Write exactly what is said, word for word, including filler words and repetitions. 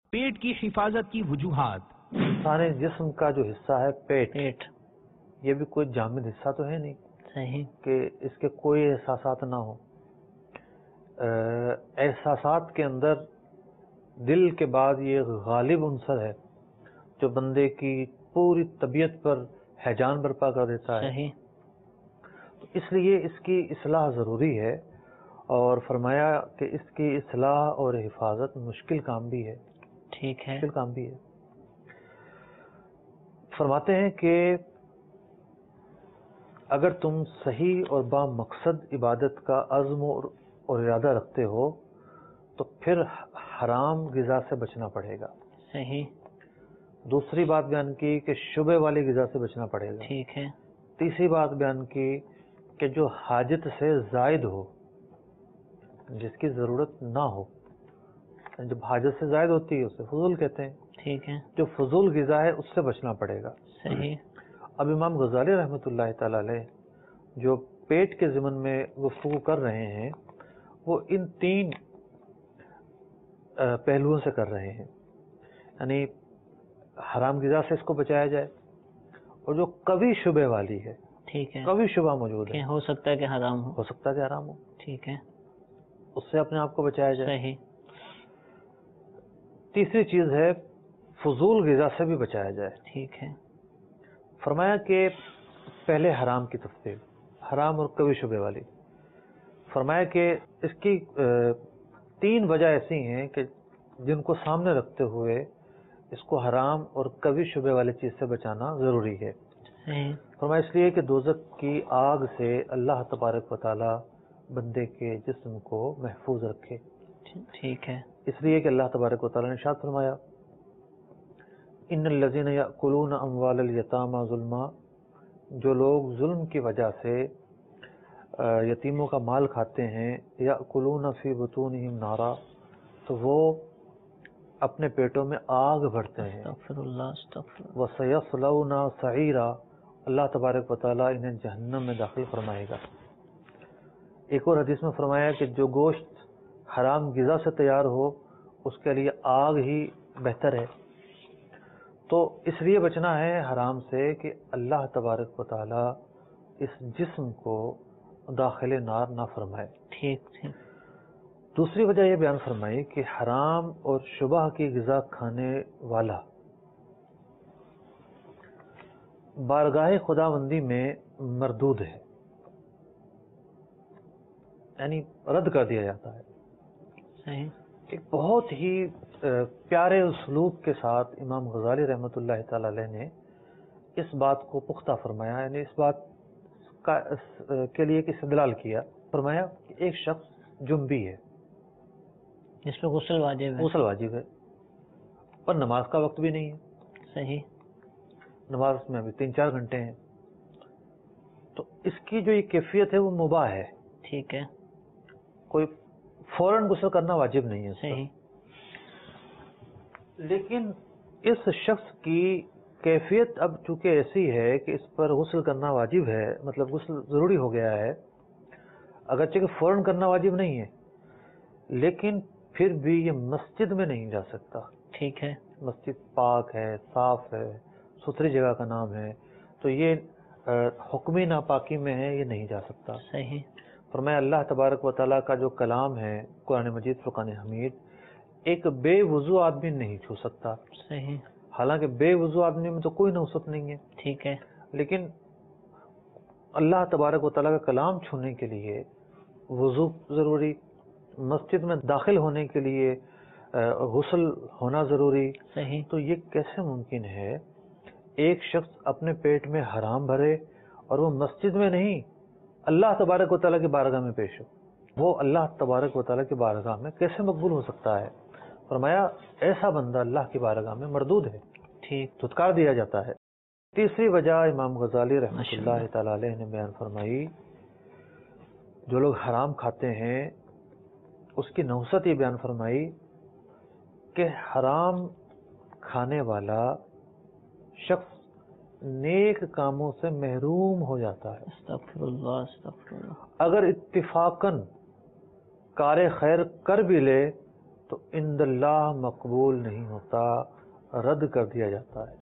پیٹ کی حفاظت کی وجوہات۔ سارے جسم کا جو حصہ ہے پیٹ پیٹ یہ بھی کوئی جامد حصہ تو ہے نہیں صحیح کہ اس کے کوئی احساسات نہ ہو۔ احساسات کے اندر دل کے بعد یہ غالب عنصر ہے جو بندے کی پوری طبیعت پر ہیجان برپا کر دیتا ہے، صحیح تو اس لیے اس کی اصلاح ضروری ہے، اور فرمایا کہ اس کی اصلاح اور حفاظت مشکل کام بھی ہے، ٹھیک ہے مشکل کام بھی ہے۔ فرماتے ہیں کہ اگر تم صحیح اور با مقصد عبادت کا عزم اور ارادہ رکھتے ہو تو پھر حرام غذا سے بچنا پڑے گا۔ صحیح دوسری بات بیان کی کہ شبہ والی غذا سے بچنا پڑے گا۔ ٹھیک ہے تیسری بات بیان کی کہ جو حاجت سے زائد ہو، جس کی ضرورت نہ ہو، جب حاجت سے زائد ہوتی ہے اسے فضول کہتے ہیں، ٹھیک ہے جو فضول غذا ہے اس سے بچنا پڑے گا۔ صحیح اب امام غزالی رحمۃ اللہ تعالی علیہ جو پیٹ کے ضمن میں گفتگو کر رہے ہیں وہ ان تین پہلوؤں سے کر رہے ہیں، یعنی حرام غذا سے اس کو بچایا جائے، اور جو قوی شبہ والی ہے، ٹھیک ہے قوی شبہ موجود کہ ہے، ہو سکتا ہے کہ حرام ہو، ہو سکتا ہے کہ حرام ہو، ٹھیک ہے اس سے اپنے آپ کو بچایا جائے۔ صحیح تیسری چیز ہے فضول غذا سے بھی بچایا جائے۔ ٹھیک ہے فرمایا کہ پہلے حرام کی تفصیل، حرام اور قوی شبہ والی، فرمایا کہ اس کی تین وجہ ایسی ہیں کہ جن کو سامنے رکھتے ہوئے اس کو حرام اور قوی شبہ والی چیز سے بچانا ضروری ہے۔ صحیح فرمایا اس لیے کہ دوزخ کی آگ سے اللہ تبارک و تعالی بندے کے جسم کو محفوظ رکھے، ٹھیک ہے اس لیے کہ اللہ تبارک و تعالی نے ارشاد فرمایا ان الذین یأکلون اموال الیتامی ظلما، جو لوگ ظلم کی وجہ سے یتیموں کا مال کھاتے ہیں، یأکلون فی بطونہم نارا، تو وہ اپنے پیٹوں میں آگ بھرتے ہیں، استغفر اللہ استغفر اللہ وَسَيَصْلَوْنَ سَعِيرًا، اللہ تبارک و تعالیٰ انہیں جہنم میں داخل فرمائے گا۔ ایک اور حدیث میں فرمایا کہ جو گوشت حرام غذا سے تیار ہو اس کے لیے آگ ہی بہتر ہے۔ تو اس لیے بچنا ہے حرام سے کہ اللہ تبارک و تعالیٰ اس جسم کو داخل نار نہ فرمائے۔ ٹھیک ٹھیک دوسری وجہ یہ بیان فرمائی کہ حرام اور شبہ کی غذا کھانے والا بارگاہ خداوندی میں مردود ہے، یعنی رد کر دیا جاتا ہے۔ صحیح ایک بہت ہی پیارے اسلوب کے ساتھ امام غزالی رحمۃ اللہ تعالی علیہ نے اس بات کو پختہ فرمایا، یعنی اس بات کا کے لیے ایک استدلال کیا۔ فرمایا کہ ایک شخص جنبی ہے، جس پہ غسل واجب ہے، غسل واجب ہے، پر نماز کا وقت بھی نہیں ہے، صحیح نماز میں ابھی تین چار گھنٹے ہیں، تو اس کی جو یہ کیفیت ہے وہ مباح ہے، ٹھیک ہے کوئی فوراً غسل کرنا واجب نہیں ہے اس پر۔ صحیح لیکن اس شخص کی کیفیت اب چونکہ ایسی ہے کہ اس پر غسل کرنا واجب ہے، مطلب غسل ضروری ہو گیا ہے، اگرچہ کہ فوراً کرنا واجب نہیں ہے، لیکن پھر بھی یہ مسجد میں نہیں جا سکتا۔ ٹھیک ہے مسجد پاک ہے، صاف ہے، ستھری جگہ کا نام ہے، تو یہ حکمی ناپاکی میں ہے، یہ نہیں جا سکتا۔ صحیح فرمایا اللہ تبارک و تعالیٰ کا جو کلام ہے قرآن مجید فرقان حمید، ایک بے وضو آدمی نہیں چھو سکتا، صحیح حالانکہ بے وضو آدمی میں تو کوئی نوسط نہیں ہے، ٹھیک ہے لیکن اللہ تبارک و تعالیٰ کا کلام چھونے کے لیے وضو ضروری، مسجد میں داخل ہونے کے لیے غسل ہونا ضروری، صحیح تو یہ کیسے ممکن ہے ایک شخص اپنے پیٹ میں حرام بھرے اور وہ مسجد میں نہیں اللہ تبارک و تعالیٰ کی بارگاہ میں پیش ہو؟ وہ اللہ تبارک و تعالیٰ کی بارگاہ میں کیسے مقبول ہو سکتا ہے؟ فرمایا ایسا بندہ اللہ کی بارگاہ میں مردود ہے، ٹھیک دھتکار دیا جاتا ہے۔ تیسری وجہ امام غزالی رحمۃ اللہ تعالی علیہ نے بیان فرمائی، جو لوگ حرام کھاتے ہیں اس کی نحوست یہ بیان فرمائی کہ حرام کھانے والا شخص نیک کاموں سے محروم ہو جاتا ہے۔ استغفر اللہ استغفر اللہ اگر اتفاقاً کار خیر کر بھی لے تو عند اللہ مقبول نہیں ہوتا، رد کر دیا جاتا ہے۔